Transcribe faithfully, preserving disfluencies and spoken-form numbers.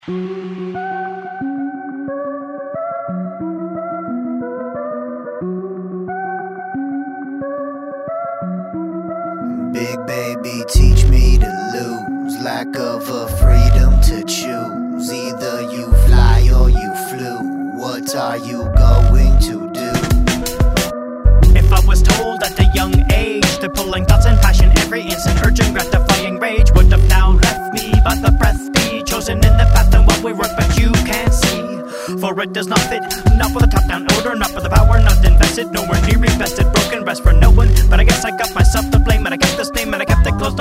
Big baby, teach me to lose. Lack of a freedom to choose. Either you fly or you flew. What are you going to do? If I was told at a young age to pulling thoughts and passion, every instant urgent gratifying rage would have now left me by the breath be chosen in the path and what we work, but you can't see. For it does not fit, not for the top-down odor, not for the power, not invested, nowhere near invested, broken rest for no one. But I guess I got myself